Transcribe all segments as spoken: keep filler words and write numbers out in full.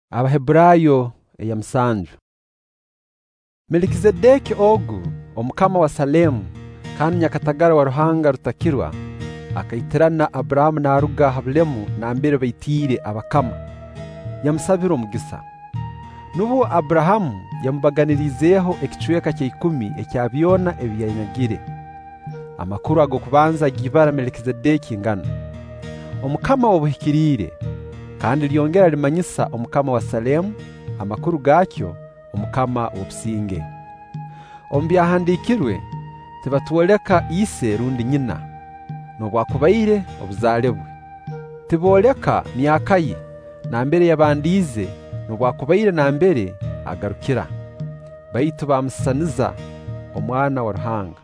Abaheburayo eya musanju. Melikizedeki ogu omukama wa Salemu kandi nyakatagara wa ruhanga rutakirwa akayitirana Abrahamu na aruga habulemu na mbere bayitire abakama yamusabira omugisa. Nubu Abrahamu yamubaganirizeho ekicweka kya ikumi ekyabyona ebiyanyagire. Amakuru ago kubanza gibara Melikizedeki ngana omukama obuhikirire kandi lyongera limanyisa omukama wa Salemu amakuru gakyo omukama obusinge. Ombyahandikirwe tibatuoleka ise rundi nyina nobwakubaire obuzalebwe. Tiboleka myakaye na mbere yabandize nobwakubaire na mbere agarukira. Baitu bamusaniza omwana wa ruhanga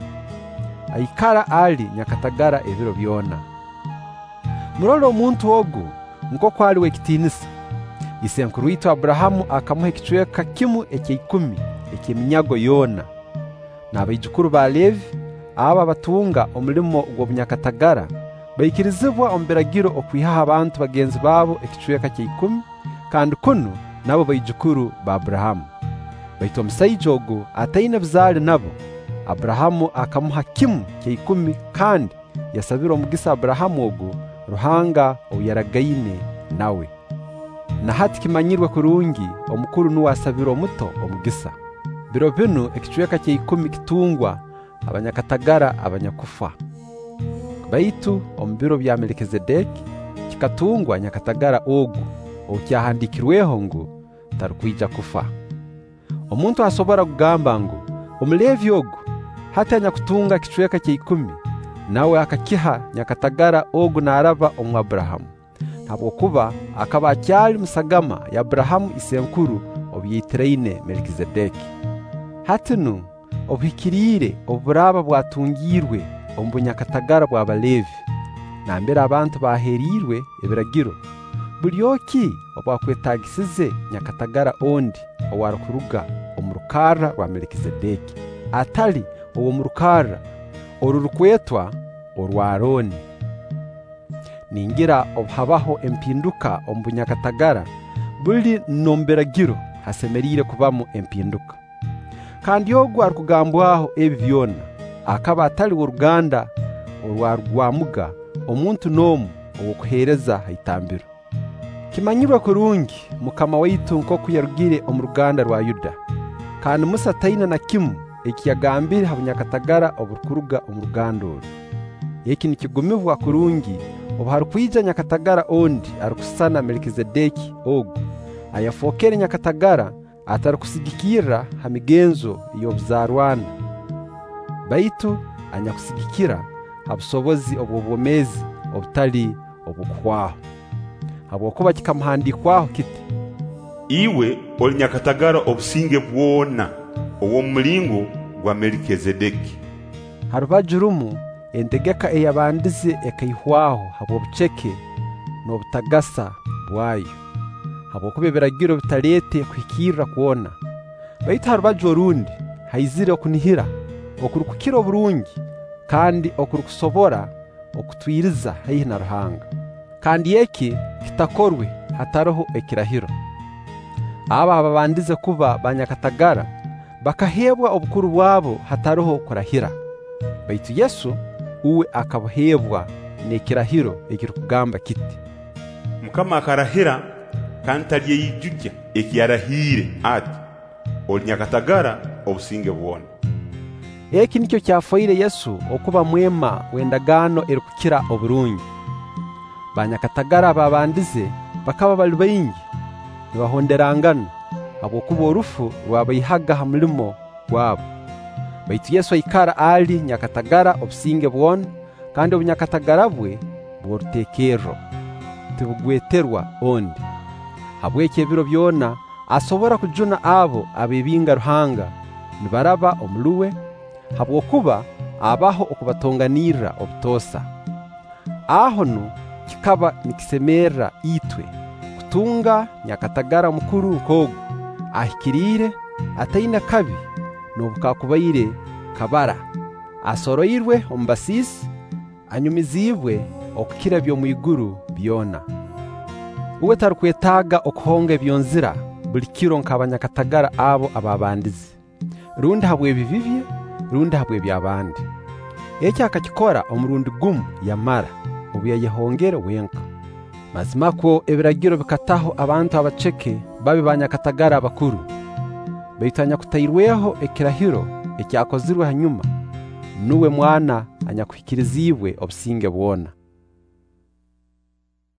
aikara ali nyakatagara ebiro byona. Murolo omuntu ogu nko kwali wekitinisa. Isenkuru witu Abrahamu akamuha ekicweka kimu ekyeikumi ekyeminyago yona. N'abaijukuru ba Levi aba batunga omulimo gw'obunyakatagara baikirizibwa ombiragiro okwihaha abantu bagenzi babo ekicweka kyeikumi kandi kuno nabo baijukuru ba Abrahamu. Baitu omusaija ogu ataine bizale nabo Abrahamu akamuha kimu kyeikumi kandi yasabira omugisa Abrahamu ogu ruhanga oyaragaine nawe. Na hati kimanyirwe kurungi omukuru nuwasabira omuto omugisa. Biro bino ekicweka kya ikumi kitungwa abanyakatagara abanyakufa. Baitu ombiro bya Melikizedeki kikatungwa nyakatagara ogu okyahandikirweho ngo tarukwija kufa. Omuntu asobora kugamba ngo omulevi ogu hata nyakutunga ekicweka kya ikumi nawe akakiha nyakatagara ogu naraba omu Abrahamu. Ntabwo kuba akaba akyali musagama ya Abrahamu isenkuru obyitiraine Melikizedeki. Hatinu obuhikirire oburaba bwatungirwe ombunyakatagara bwa Balevi na mbere abantu baherirwe ebiragiro. Bulyoki obwakwetagisize nyakatagara ondi owarukuruga omurukara rwa Melikizedeki atali owo murukara orurukwetwa orwa Aroni. Ningira obhabaho empinduka ombunyakatagara buli nomberagiro hasemerire kubamu empinduka. Kandi ogwa arukugambwaho ebyona akaba atali uruganda orwa rwamuga omuntu nomu owokuhereza haitambiro. Kimanyirwa kurungi mukama waitu nko kuyarugire omuruganda rwa Yuda kandi Musa taina na kimu ekiyagambire habunyakatagara oburukuruga omurugando. Eki nikigumibwa kurungi obharukwija nyakatagara ondi arukusana Melikizedeki ogu ayafokere nyakatagara atarukusigikira hamigenzo y'obuzarwana. Baitu anyakusigikira habusobozi obwobwomezi obutali obukuhwaho. Habwokuba kikamuhandikwaho kiti iwe oli nyakatagara obusinge bwona owo mulingo gwa Melikizedeki. Harubajurumu entegeka eyabandize ekayihwaho habwobuceke n'obutagasa bwayo. Habwokuba ebiragiro bitalete kwikirira kuona. Baitu harubaju orundi haizire okunihira okurukukira oburungi kandi okurukusobora okutwiriza haihi na ruhanga. Kandi eki kitakorwe hataroho ekirahiro. Aba ababandize kuba banyakatagara bakahebwa obukuru bwabo hataroho kurahira. Baitu Yesu uwe akabuhebwa n'ekirahiro ekirukugamba kiti Mukama akarahira kandi taliyijujja ekiyarahire ati oli nyakatagara obusinge bwona. Eki nikyo kyafoire Yesu okuba mwema wendagano erukukira oburungi. Banyakatagara babandize bakaba bali baingi nibahonderangana habwokuba orufu rwabayihaga ha mulimo gwabo. Baitu Yesu aikara ali nyakatagara obusinge bwona kandi obunyakatagara bwe bworutekero tibugweterwa ondi. Habweki ebiro byona asobora kujuna abo abebinga ruhanga nibaraba omuluwe habwokuba abaho okubatonganira obutosa. Ahono kikaba nikisemera itwe kutunga nyakatagara mukuru nkogu ahikirire ataina kabi nobukakubaire kabara asoroirwe ombasisi anyumizibwe okukira byo mwiguru byona. uwe tarukwetaga okuhonga ebyonzira buli kiro nk'abanyakatagara abo ababandize, rundi habwe bivivye rundi habwe byabandi. Eki akakikora omurundi gumu yamara ubu yayehongere wenka. Mazimako ebiragiro bikataho abantu abaceke babi banyakatagara abakuru, beitanya kutairweho ekirahiro ekyakozirwe hanyuma nuwe mwana anyakuhikirizibwe obusinge bwona.